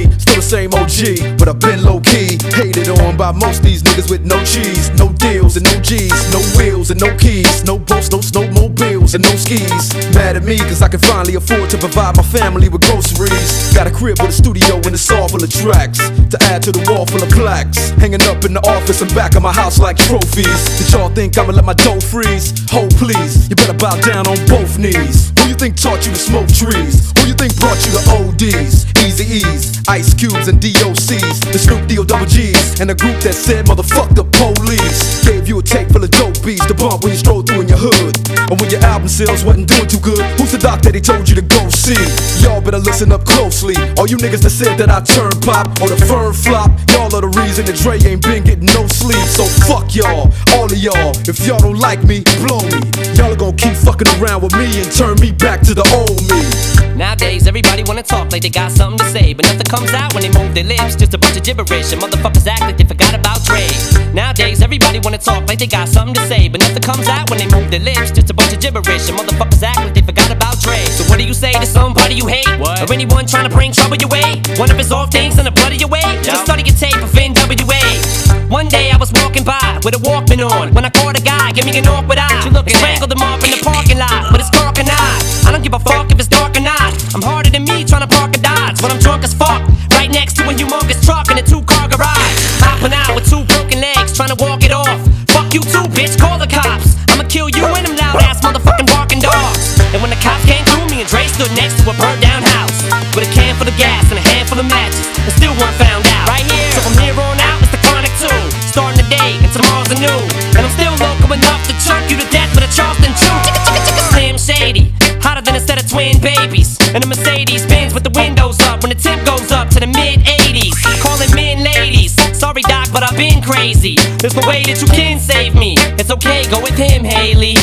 me. Still the same OG, but I've been low-key. Hated on by most these niggas with no cheese. No deals and no G's, no wheels and no keys. No boats, no snowmobiles and no skis. Mad at me cause I can finally afford to provide my family with groceries. Got a crib with a studio and a saw full of tracks to add to the wall full of plaques. Hanging up in the office and back of my house like trophies. Did y'all think I'ma let my dough freeze? Ho please, you better bow down on both knees. Who you think taught you to smoke trees? Who you think brought you to ODs? Easy E's, Ice Cubes and DOCs, the Snoop D-O double G's, and a group that said motherfuck the police. Gave you a tape full of dope beats to bump when you stroll through in your hood. And when your album sales wasn't doing too good, who's the doc that he told you to go see? Y'all better listen up closely. All you niggas that said that I turn pop or the firm flop, y'all are the reason that Dre ain't been getting no sleep. So fuck y'all, all of y'all. If y'all don't like me, blow me. Y'all are gonna keep fucking around with me and turn me back to the old me. Nowadays everybody wanna talk like they got something to say, but nothing comes out when they move their lips. Just a bunch of gibberish and motherfuckers act like they forgot about Dre. Nowadays everybody wanna talk like they got something to say, but nothing comes out when they move their lips. Just a bunch of gibberish and motherfuckers act like they forgot about Dre. So what do you say to somebody you hate? What? Or anyone trying to bring trouble your way? One of his off things in the blood of your way? Just study your tape of NWA. One day I was walking by with a Walkman on when I caught a guy give me an awkward eye. And strangled him up in the parking lot with his cork and I don't give a fuck if it's dark or not. I'm harder than me trying to park a Dodge when I'm drunk as fuck, right next to a humongous truck in a 2-car garage. Hopping out with 2 broken legs trying to walk it off. Fuck you too, bitch, call the cops. I'ma kill you and them loud ass motherfucking barking dogs. And when the cops came through, me and Dre stood next to a burned down house with a can full of gas and a handful of matches, and still weren't found out. Right here, so from here on out, it's the Chronic 2. Starting the day and tomorrow's a new. And I'm still local enough to choke you to death with a Charleston chew. Slim Shady, hotter than a set of twin babies. And a Mercedes Benz with the windows up when the temp goes up to the mid-80s. Calling men ladies, sorry doc, but I've been crazy. There's no way that you can save me. It's okay, go with him, Haley.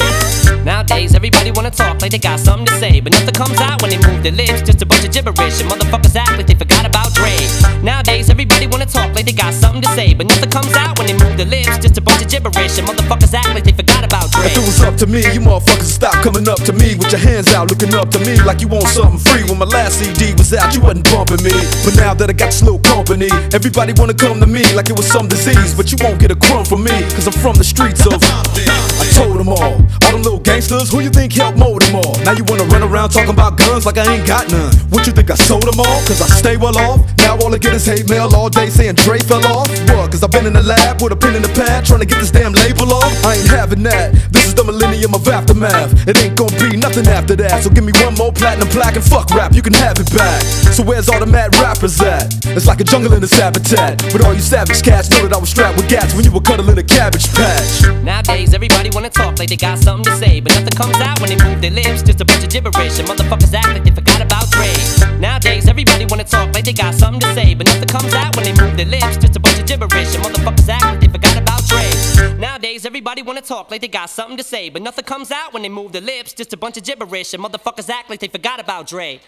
Nowadays everybody wanna talk like they got something to say, but nothing comes out when they move their lips. Just a bunch of gibberish and motherfuckers act like they forgot about Dre. Nowadays everybody wanna talk like they got something to say, but nothing comes out when they move their lips. Just a bunch of gibberish and motherfuckers act like they forgot about Dre. If it was up to me, you motherfuckers stop coming up to me with your hands out, looking up to me like you want something free. When my last CD was out, you wasn't bumping me, but now that I got this little company, everybody wanna come to me like it was some disease. But you won't get a crumb from me, cause I'm from the streets of I told them all them little gangsters, who you think helped mold them all? Now you wanna run around talking about guns like I ain't got none. What you think I sold them all? Cause I stay well off. Now all I get is hate mail all day saying Dre fell off. What? Cause I've been in the lab with a pen in the pad trying to get this damn label off. I ain't having that. This is the millennium of aftermath. It ain't gonna be nothing after that. So give me one more platinum plaque and fuck rap, you can have it back. So where's all the mad rappers at? It's like a jungle in this habitat. But all you savage cats know that I was strapped with gats when you were cuddling a cabbage patch. Nowadays everybody wanna talk like they got something to say, but nothing comes out when they move their lips. Just a bunch of gibberish and motherfuckers act like they forgot about Dre. Nowadays everybody wanna talk like they got something to say, but nothing comes out when they move their lips. Just a bunch of gibberish and motherfuckers act like they forgot about Dre. Nowadays everybody wanna talk like they got something to say, but nothing comes out when they move their lips. Just a bunch of gibberish and motherfuckers act like they forgot about Dre.